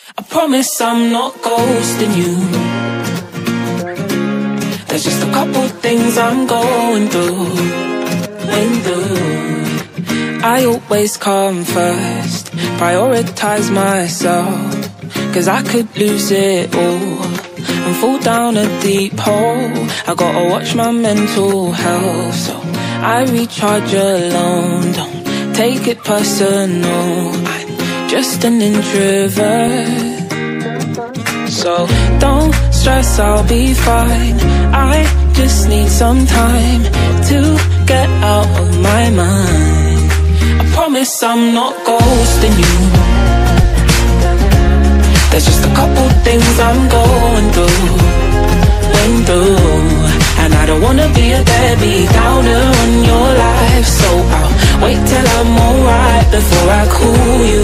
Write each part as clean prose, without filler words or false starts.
I promise I'm not ghosting you. There's just a couple things I'm going through. I always come first, prioritize myself, 'cause I could lose it all and fall down a deep hole. I gotta watch my mental health, so I recharge alone. Don't take it personal, I'm just an introvert. So don't stress, I'll be fine. I just need some time to get out of my mind. I promise I'm not ghosting you. There's just a couple things I'm going through, and I don't wanna be a deadbeat downer on your life. So I'll wait till I'm alright before I call you.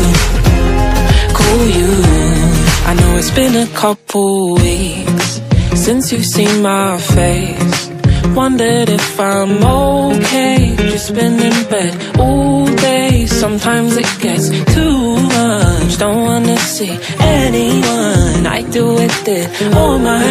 I know it's been a couple weeks since you've seen my face. Wondered if I'm okay, just been in bed all day. Sometimes it gets too much, don't wanna see anyone. I do it on my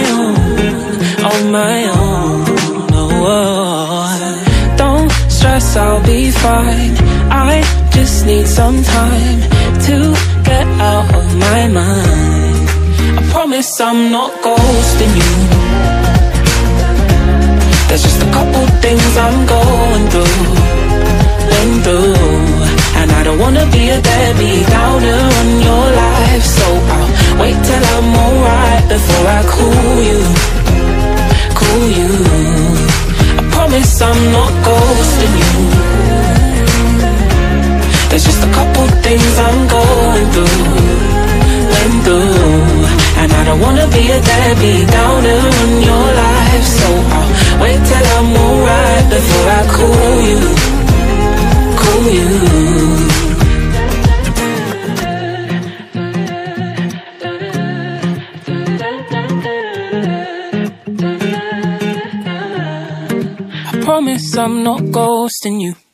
own, oh. Don't stress, I'll be fine. I just need some time to get out of my mind. I promise I'm not ghosting you. There's just a couple things I'm going through, and I don't wanna be a deadbeat downer on your life. So I'll wait till I'm alright before I call you. I promise I'm not ghosting you. There's just a couple things I'm going through, and I don't wanna be a deadbeat downer on your life. So I'll wait till I'm alright before I call you. I promise I'm not ghosting you.